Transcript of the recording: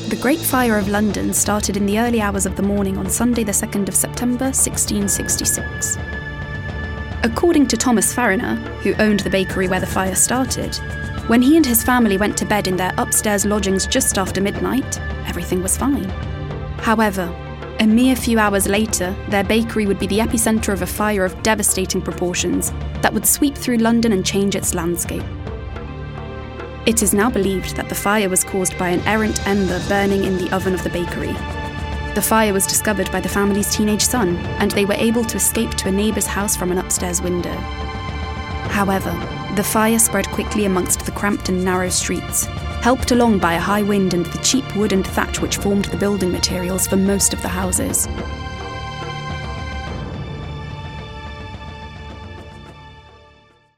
The Great Fire of London started in the early hours of the morning on Sunday the 2nd of September 1666. According to Thomas Fariner, who owned the bakery where the fire started, when he and his family went to bed in their upstairs lodgings just after midnight, everything was fine. However, a mere few hours later, their bakery would be the epicentre of a fire of devastating proportions that would sweep through London and change its landscape. It is now believed that the fire was caused by an errant ember burning in the oven of the bakery. The fire was discovered by the family's teenage son, and they were able to escape to a neighbour's house from an upstairs window. However, the fire spread quickly amongst the cramped and narrow streets, helped along by a high wind and the cheap wood and thatch which formed the building materials for most of the houses.